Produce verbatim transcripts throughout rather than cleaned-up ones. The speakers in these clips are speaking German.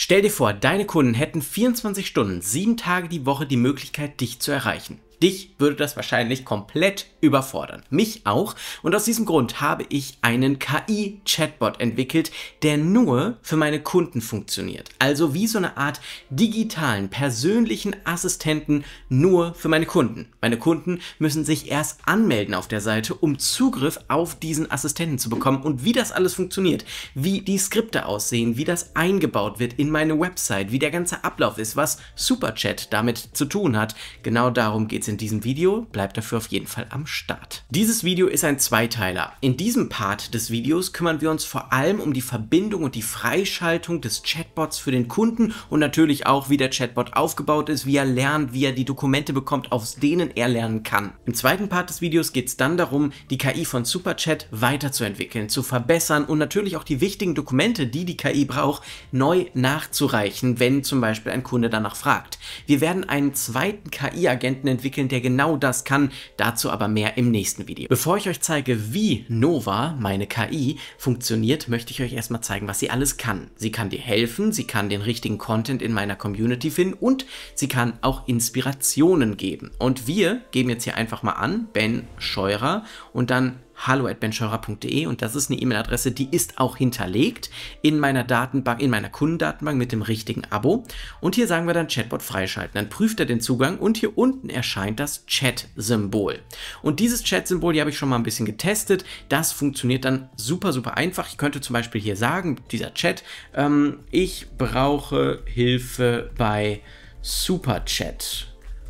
Stell dir vor, deine Kunden hätten vierundzwanzig Stunden, sieben Tage die Woche die Möglichkeit, dich zu erreichen. Dich würde das wahrscheinlich komplett überfordern. Mich auch. Und aus diesem Grund habe ich einen K I-Chatbot entwickelt, der nur für meine Kunden funktioniert. Also wie so eine Art digitalen, persönlichen Assistenten nur für meine Kunden. Meine Kunden müssen sich erst anmelden auf der Seite, um Zugriff auf diesen Assistenten zu bekommen. Und wie das alles funktioniert, wie die Skripte aussehen, wie das eingebaut wird in meine Website, wie der ganze Ablauf ist, was Superchat damit zu tun hat, genau darum geht es in diesem Video, bleibt dafür auf jeden Fall am Start. Dieses Video ist ein Zweiteiler. In diesem Part des Videos kümmern wir uns vor allem um die Verbindung und die Freischaltung des Chatbots für den Kunden und natürlich auch, wie der Chatbot aufgebaut ist, wie er lernt, wie er die Dokumente bekommt, aus denen er lernen kann. Im zweiten Part des Videos geht es dann darum, die K I von Superchat weiterzuentwickeln, zu verbessern und natürlich auch die wichtigen Dokumente, die die K I braucht, neu nachzureichen, wenn zum Beispiel ein Kunde danach fragt. Wir werden einen zweiten K I-Agenten entwickeln, der genau das kann, dazu aber mehr im nächsten Video. Bevor ich euch zeige, wie Nova, meine K I, funktioniert, möchte ich euch erstmal zeigen, was sie alles kann. Sie kann dir helfen, sie kann den richtigen Content in meiner Community finden und sie kann auch Inspirationen geben. Und wir geben jetzt hier einfach mal an, Ben Scheurer und dann hallo at ben scheurer punkt de und das ist eine E-Mail-Adresse, die ist auch hinterlegt in meiner Datenbank, in meiner Kundendatenbank mit dem richtigen Abo. Und hier sagen wir dann Chatbot freischalten. Dann prüft er den Zugang und hier unten erscheint das Chat-Symbol. Und dieses Chat-Symbol, die habe ich schon mal ein bisschen getestet. Das funktioniert dann super, super einfach. Ich könnte zum Beispiel hier sagen, dieser Chat, ähm, ich brauche Hilfe bei Superchat.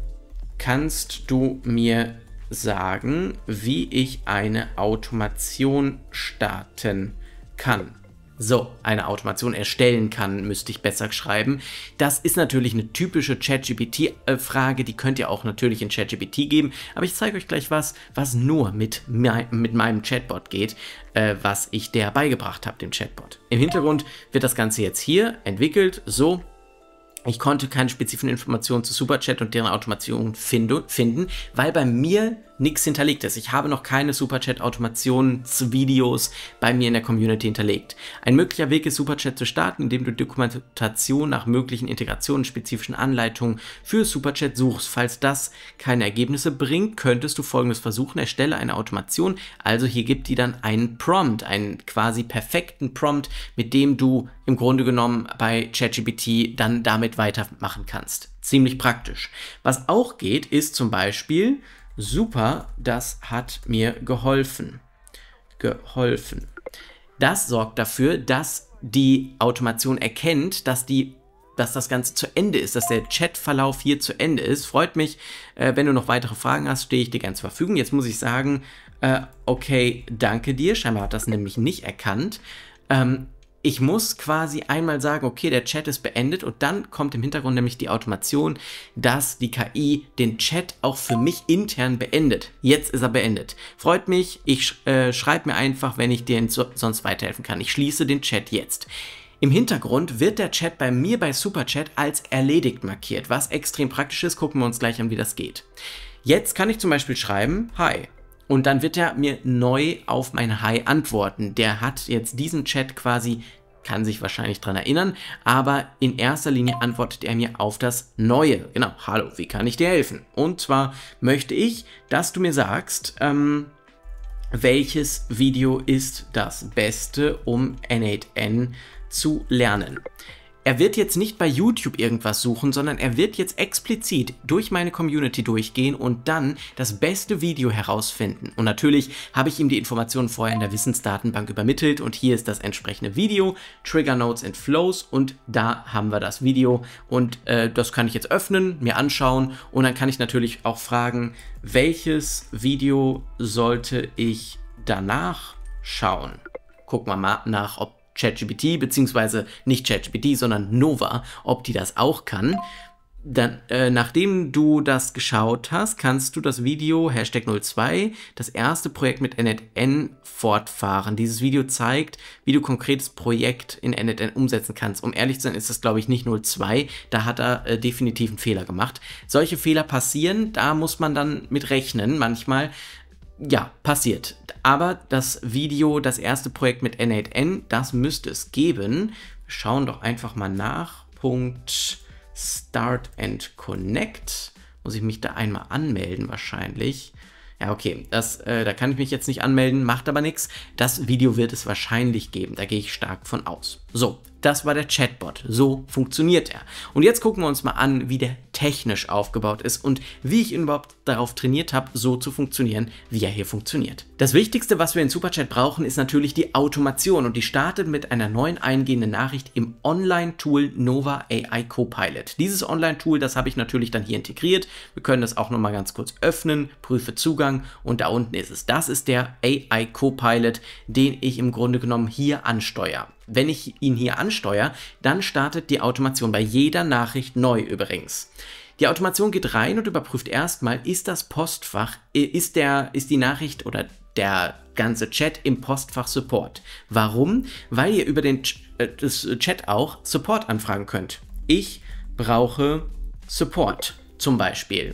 Kannst du mir sagen, wie ich eine Automation starten kann. So, eine Automation erstellen kann, müsste ich besser schreiben. Das ist natürlich eine typische ChatGPT-Frage, die könnt ihr auch natürlich in ChatGPT geben, aber ich zeige euch gleich was, was nur mit, mein, mit meinem Chatbot geht, äh, was ich der beigebracht habe, dem Chatbot. Im Hintergrund wird das Ganze jetzt hier entwickelt, so. Ich konnte keine spezifischen Informationen zu Superchat und deren Automation find finden, weil bei mir nichts hinterlegt ist. Ich habe noch keine Superchat-Automationsvideos bei mir in der Community hinterlegt. Ein möglicher Weg ist, Superchat zu starten, indem du Dokumentation nach möglichen Integrationen, spezifischen Anleitungen für Superchat suchst. Falls das keine Ergebnisse bringt, könntest du Folgendes versuchen. Erstelle eine Automation. Also hier gibt die dann einen Prompt, einen quasi perfekten Prompt, mit dem du im Grunde genommen bei ChatGPT dann damit weitermachen kannst. Ziemlich praktisch. Was auch geht, ist zum Beispiel: super, das hat mir geholfen. Geholfen. Das sorgt dafür, dass die Automation erkennt, dass die dass das Ganze zu Ende ist, dass der Chatverlauf hier zu Ende ist. Freut mich, äh, wenn du noch weitere Fragen hast, stehe ich dir gerne zur Verfügung. Jetzt muss ich sagen, äh, okay, danke dir. Scheinbar hat das nämlich nicht erkannt. Ähm, Ich muss quasi einmal sagen, okay, der Chat ist beendet und dann kommt im Hintergrund nämlich die Automation, dass die K I den Chat auch für mich intern beendet. Jetzt ist er beendet. Freut mich, ich äh, schreibe mir einfach, wenn ich dir so, sonst weiterhelfen kann. Ich schließe den Chat jetzt. Im Hintergrund wird der Chat bei mir bei Superchat als erledigt markiert, was extrem praktisch ist. Gucken wir uns gleich an, wie das geht. Jetzt kann ich zum Beispiel schreiben, hi. Und dann wird er mir neu auf mein Hi antworten. Der hat jetzt diesen Chat quasi, kann sich wahrscheinlich dran erinnern, aber in erster Linie antwortet er mir auf das Neue. Genau, hallo, wie kann ich dir helfen? Und zwar möchte ich, dass du mir sagst, ähm, welches Video ist das Beste, um N acht N zu lernen. Er wird jetzt nicht bei YouTube irgendwas suchen, sondern er wird jetzt explizit durch meine Community durchgehen und dann das beste Video herausfinden. Und natürlich habe ich ihm die Informationen vorher in der Wissensdatenbank übermittelt und hier ist das entsprechende Video, Trigger Notes and Flows, und da haben wir das Video und äh, das kann ich jetzt öffnen, mir anschauen und dann kann ich natürlich auch fragen, welches Video sollte ich danach schauen? Gucken wir mal nach, ob ChatGPT, beziehungsweise nicht ChatGPT, sondern Nova, ob die das auch kann. Dann, äh, nachdem du das geschaut hast, kannst du das Video Hashtag null zwei, das erste Projekt mit N acht N, fortfahren. Dieses Video zeigt, wie du konkretes Projekt in N acht N umsetzen kannst. Um ehrlich zu sein, ist das, glaube ich, nicht null zwei. Da hat er äh, definitiv einen Fehler gemacht. Solche Fehler passieren, da muss man dann mit rechnen manchmal. Ja, passiert. Aber das Video, das erste Projekt mit N acht N, das müsste es geben. schauen doch einfach mal nach. Punkt Start and Connect. Muss ich mich da einmal anmelden wahrscheinlich. Ja, okay, das, äh, da kann ich mich jetzt nicht anmelden, macht aber nichts. Das Video wird es wahrscheinlich geben, da gehe ich stark von aus. So, das war der Chatbot, so funktioniert er. Und jetzt gucken wir uns mal an, wie der technisch aufgebaut ist und wie ich ihn überhaupt darauf trainiert habe, so zu funktionieren, wie er hier funktioniert. Das Wichtigste, was wir in Superchat brauchen, ist natürlich die Automation und die startet mit einer neuen eingehenden Nachricht im Online-Tool Nova A I Copilot. Dieses Online-Tool, das habe ich natürlich dann hier integriert. Wir können das auch nochmal ganz kurz öffnen, prüfe Zugang und da unten ist es. Das ist der A I Copilot, den ich im Grunde genommen hier ansteuere. Wenn ich ihn hier ansteuere, dann startet die Automation bei jeder Nachricht neu übrigens. Die Automation geht rein und überprüft erstmal, ist das Postfach, ist, der, ist die Nachricht oder der ganze Chat im Postfach Support. Warum? Weil ihr über den das Chat auch Support anfragen könnt. Ich brauche Support zum Beispiel.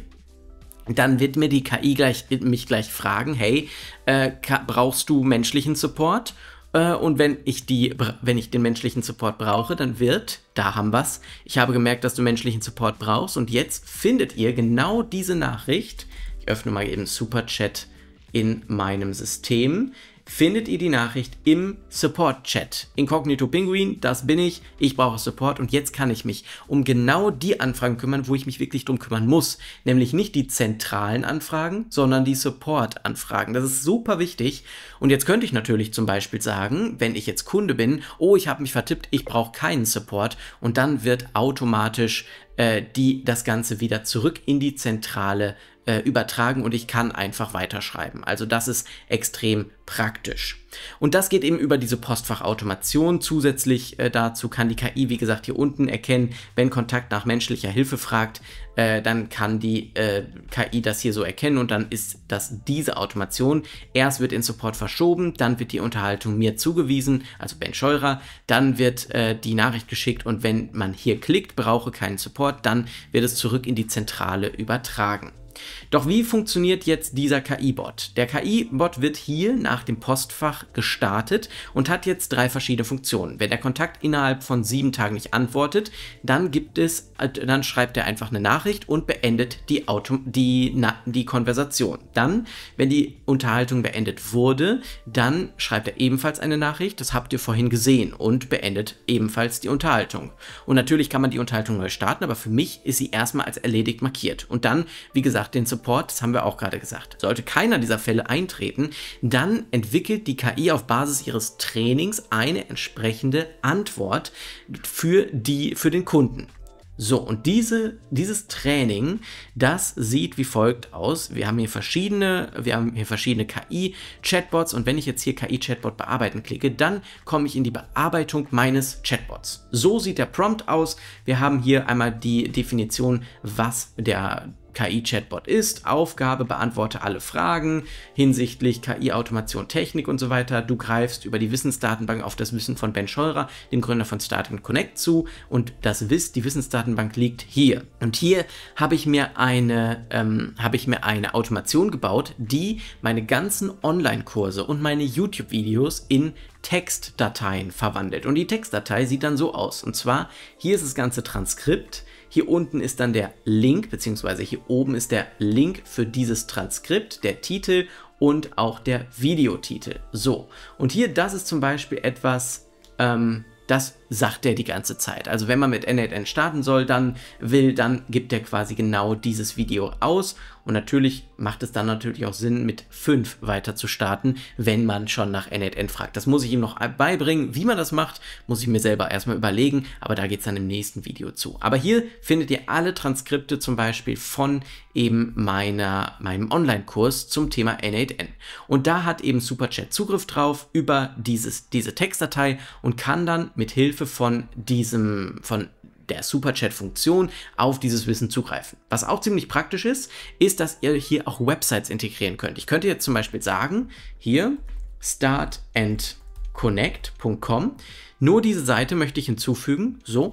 Dann wird mir die K I gleich, mich gleich fragen, hey, äh, brauchst du menschlichen Support? Und wenn ich, die, wenn ich den menschlichen Support brauche, dann wird, da haben wir es, ich habe gemerkt, dass du menschlichen Support brauchst und jetzt findet ihr genau diese Nachricht, ich öffne mal eben Superchat in meinem System, findet ihr die Nachricht im Support-Chat. Incognito Pinguin, das bin ich, ich brauche Support und jetzt kann ich mich um genau die Anfragen kümmern, wo ich mich wirklich drum kümmern muss. Nämlich nicht die zentralen Anfragen, sondern die Support-Anfragen. Das ist super wichtig und jetzt könnte ich natürlich zum Beispiel sagen, wenn ich jetzt Kunde bin, oh, ich habe mich vertippt, ich brauche keinen Support und dann wird automatisch äh, die, das Ganze wieder zurück in die Zentrale übertragen und ich kann einfach weiterschreiben. Also das ist extrem praktisch. Und das geht eben über diese Postfachautomation. Zusätzlich äh, dazu kann die K I, wie gesagt, hier unten erkennen, wenn Kontakt nach menschlicher Hilfe fragt, äh, dann kann die äh, K I das hier so erkennen und dann ist das diese Automation. Erst wird in Support verschoben, dann wird die Unterhaltung mir zugewiesen, also Ben Scheurer, dann wird äh, die Nachricht geschickt und wenn man hier klickt, brauche keinen Support, dann wird es zurück in die Zentrale übertragen. Doch wie funktioniert jetzt dieser K I-Bot? Der K I-Bot wird hier nach dem Postfach gestartet und hat jetzt drei verschiedene Funktionen. Wenn der Kontakt innerhalb von sieben Tagen nicht antwortet, dann gibt es, dann schreibt er einfach eine Nachricht und beendet die, Auto, die, na, die Konversation. Dann, wenn die Unterhaltung beendet wurde, dann schreibt er ebenfalls eine Nachricht, das habt ihr vorhin gesehen, und beendet ebenfalls die Unterhaltung. Und natürlich kann man die Unterhaltung neu starten, aber für mich ist sie erstmal als erledigt markiert. Und dann, wie gesagt, den Support, das haben wir auch gerade gesagt. Sollte keiner dieser Fälle eintreten, dann entwickelt die K I auf Basis ihres Trainings eine entsprechende Antwort für, die, für den Kunden. So, und diese, dieses Training, das sieht wie folgt aus. Wir haben hier verschiedene, wir haben hier verschiedene K I-Chatbots und wenn ich jetzt hier K I-Chatbot bearbeiten klicke, dann komme ich in die Bearbeitung meines Chatbots. So sieht der Prompt aus. Wir haben hier einmal die Definition, was der K I-Chatbot ist, Aufgabe, beantworte alle Fragen hinsichtlich K I-Automation, Technik und so weiter. Du greifst über die Wissensdatenbank auf das Wissen von Ben Scheurer, dem Gründer von Start and Connect, zu und das Wiss, die Wissensdatenbank liegt hier. Und hier habe ich mir eine, ähm, habe ich mir eine Automation gebaut, die meine ganzen Online-Kurse und meine YouTube-Videos in Textdateien verwandelt. Und die Textdatei sieht dann so aus. Und zwar, hier ist das ganze Transkript. Hier unten ist dann der Link, beziehungsweise hier oben ist der Link für dieses Transkript, der Titel und auch der Videotitel. So, und hier, das ist zum Beispiel etwas, ähm, das sagt er die ganze Zeit. Also wenn man mit N acht N starten soll, dann will, dann gibt er quasi genau dieses Video aus. Und natürlich macht es dann natürlich auch Sinn, mit fünf weiter zu starten, wenn man schon nach N acht N fragt. Das muss ich ihm noch beibringen. Wie man das macht, muss ich mir selber erstmal überlegen, aber da geht es dann im nächsten Video zu. Aber hier findet ihr alle Transkripte zum Beispiel von eben meiner, meinem Online-Kurs zum Thema N acht N. Und da hat eben Superchat Zugriff drauf über dieses, diese Textdatei und kann dann mit Hilfe von diesem, von der Superchat-Funktion auf dieses Wissen zugreifen. Was auch ziemlich praktisch ist, ist, dass ihr hier auch Websites integrieren könnt. Ich könnte jetzt zum Beispiel sagen, hier start and connect punkt com. Nur diese Seite möchte ich hinzufügen, so.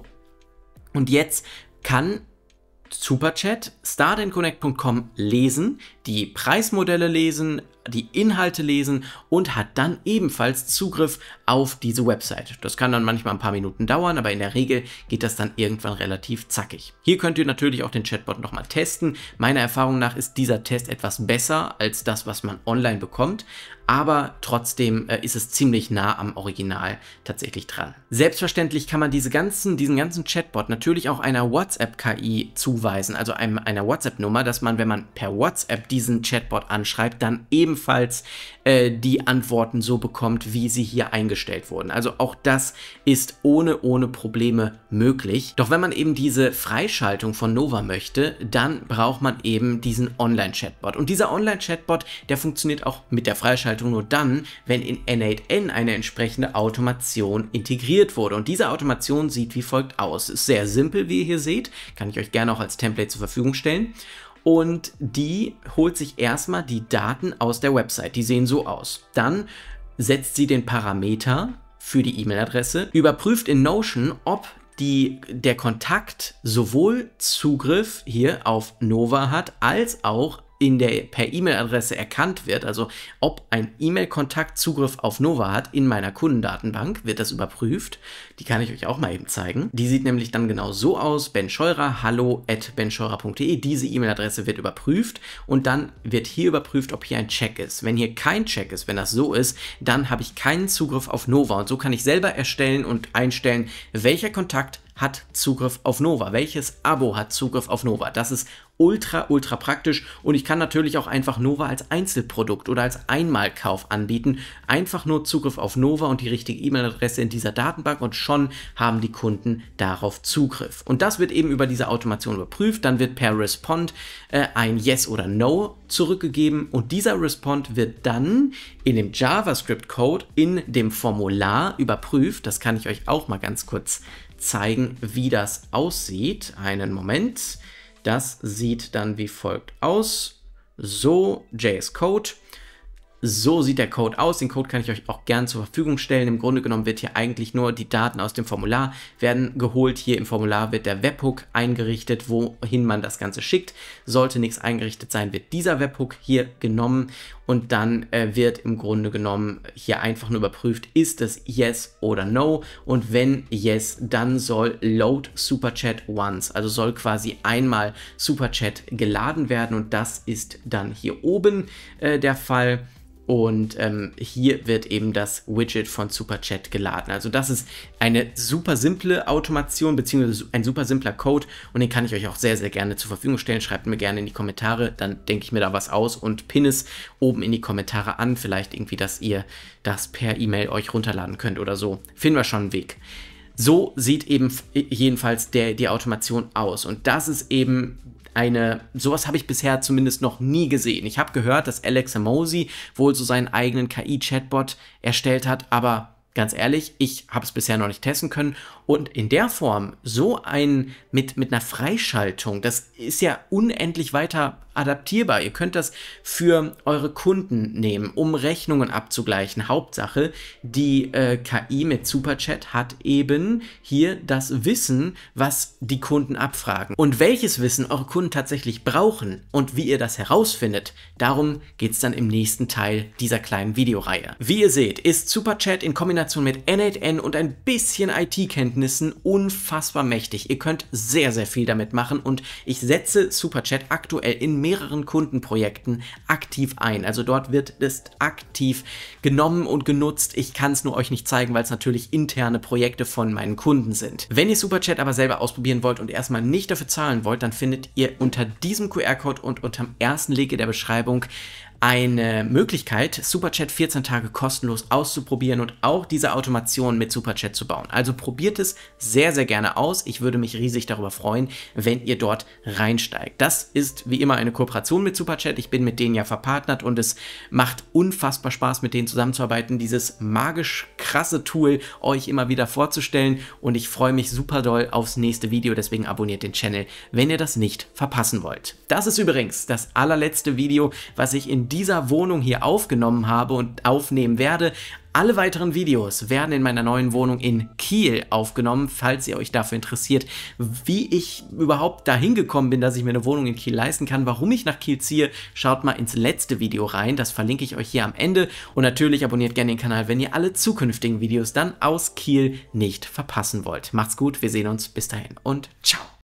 Und jetzt kann Superchat start and connect punkt com lesen, die Preismodelle lesen, die Inhalte lesen und hat dann ebenfalls Zugriff auf diese Website. Das kann dann manchmal ein paar Minuten dauern, aber in der Regel geht das dann irgendwann relativ zackig. Hier könnt ihr natürlich auch den Chatbot nochmal testen. Meiner Erfahrung nach ist dieser Test etwas besser als das, was man online bekommt, aber trotzdem äh, ist es ziemlich nah am Original tatsächlich dran. Selbstverständlich kann man diese ganzen, diesen ganzen Chatbot natürlich auch einer WhatsApp-K I zuweisen, also einem, einer WhatsApp-Nummer, dass man, wenn man per WhatsApp diesen Chatbot anschreibt, dann ebenfalls äh, die Antworten so bekommt, wie sie hier eingestellt wurden. Also auch das ist ohne, ohne Probleme möglich. Doch wenn man eben diese Freischaltung von Nova möchte, dann braucht man eben diesen Online-Chatbot. Und dieser Online-Chatbot, der funktioniert auch mit der Freischaltung nur dann, wenn in N acht N eine entsprechende Automation integriert wurde. Und diese Automation sieht wie folgt aus. Ist sehr simpel, wie ihr hier seht. Kann ich euch gerne auch als Template zur Verfügung stellen. Und die holt sich erstmal die Daten aus der Website. Die sehen so aus. Dann setzt sie den Parameter für die E-Mail-Adresse, überprüft in Notion, ob die, der Kontakt sowohl Zugriff hier auf Nova hat, als auch in der per E-Mail-Adresse erkannt wird, also ob ein E-Mail-Kontakt Zugriff auf Nova hat in meiner Kundendatenbank, wird das überprüft. Die kann ich euch auch mal eben zeigen. Die sieht nämlich dann genau so aus: Ben Scheurer, hallo at benscheurer punkt de. Diese E-Mail-Adresse wird überprüft und dann wird hier überprüft, ob hier ein Check ist. Wenn hier kein Check ist, wenn das so ist, dann habe ich keinen Zugriff auf Nova und so kann ich selber erstellen und einstellen, welcher Kontakt hat Zugriff auf Nova, welches Abo hat Zugriff auf Nova. Das ist ultra, ultra praktisch und ich kann natürlich auch einfach Nova als Einzelprodukt oder als Einmalkauf anbieten. Einfach nur Zugriff auf Nova und die richtige E-Mail-Adresse in dieser Datenbank und schon haben die Kunden darauf Zugriff. Und das wird eben über diese Automation überprüft. Dann wird per Respond äh, ein Yes oder No zurückgegeben und dieser Respond wird dann in dem JavaScript-Code in dem Formular überprüft. Das kann ich euch auch mal ganz kurz zeigen, wie das aussieht. Einen Moment. Das sieht dann wie folgt aus. So, J S Code. So sieht der Code aus. Den Code kann ich euch auch gern zur Verfügung stellen. Im Grunde genommen wird hier eigentlich nur die Daten aus dem Formular werden geholt. Hier im Formular wird der Webhook eingerichtet, wohin man das Ganze schickt. Sollte nichts eingerichtet sein, wird dieser Webhook hier genommen und dann äh, wird im Grunde genommen hier einfach nur überprüft, ist es Yes oder No, und wenn Yes, dann soll Load Superchat once, also soll quasi einmal Superchat geladen werden und das ist dann hier oben äh, der Fall. Und ähm, hier wird eben das Widget von Superchat geladen. Also das ist eine super simple Automation beziehungsweise ein super simpler Code und den kann ich euch auch sehr, sehr gerne zur Verfügung stellen. Schreibt mir gerne in die Kommentare, dann denke ich mir da was aus und pinne es oben in die Kommentare an. Vielleicht irgendwie, dass ihr das per E-Mail euch runterladen könnt oder so. Finden wir schon einen Weg. So sieht eben jedenfalls der, die Automation aus und das ist eben eine, sowas habe ich bisher zumindest noch nie gesehen. Ich habe gehört, dass Alex Hormozi wohl so seinen eigenen K I-Chatbot erstellt hat, aber ganz ehrlich, ich habe es bisher noch nicht testen können und in der Form so ein, mit, mit einer Freischaltung, das ist ja unendlich weiter adaptierbar. Ihr könnt das für eure Kunden nehmen, um Rechnungen abzugleichen. Hauptsache, die äh, K I mit Superchat hat eben hier das Wissen, was die Kunden abfragen. Und welches Wissen eure Kunden tatsächlich brauchen und wie ihr das herausfindet, darum geht es dann im nächsten Teil dieser kleinen Videoreihe. Wie ihr seht, ist Superchat in Kombination mit N acht N und ein bisschen I T-Kenntnissen unfassbar mächtig. Ihr könnt sehr, sehr viel damit machen und ich setze Superchat aktuell in mehreren Kundenprojekten aktiv ein. Also dort wird es aktiv genommen und genutzt. Ich kann es nur euch nicht zeigen, weil es natürlich interne Projekte von meinen Kunden sind. Wenn ihr Superchat aber selber ausprobieren wollt und erstmal nicht dafür zahlen wollt, dann findet ihr unter diesem Q R-Code und unterm ersten Link in der Beschreibung eine Möglichkeit, Superchat vierzehn Tage kostenlos auszuprobieren und auch diese Automation mit Superchat zu bauen. Also probiert es sehr, sehr gerne aus. Ich würde mich riesig darüber freuen, wenn ihr dort reinsteigt. Das ist wie immer eine Kooperation mit Superchat. Ich bin mit denen ja verpartnert und es macht unfassbar Spaß, mit denen zusammenzuarbeiten, dieses magisch krasse Tool euch immer wieder vorzustellen und ich freue mich super doll aufs nächste Video, deswegen abonniert den Channel, wenn ihr das nicht verpassen wollt. Das ist übrigens das allerletzte Video, was ich in dieser Wohnung hier aufgenommen habe und aufnehmen werde. Alle weiteren Videos werden in meiner neuen Wohnung in Kiel aufgenommen, falls ihr euch dafür interessiert, wie ich überhaupt dahin gekommen bin, dass ich mir eine Wohnung in Kiel leisten kann, warum ich nach Kiel ziehe. Schaut mal ins letzte Video rein, das verlinke ich euch hier am Ende und natürlich abonniert gerne den Kanal, wenn ihr alle zukünftigen Videos dann aus Kiel nicht verpassen wollt. Macht's gut, wir sehen uns, bis dahin und ciao.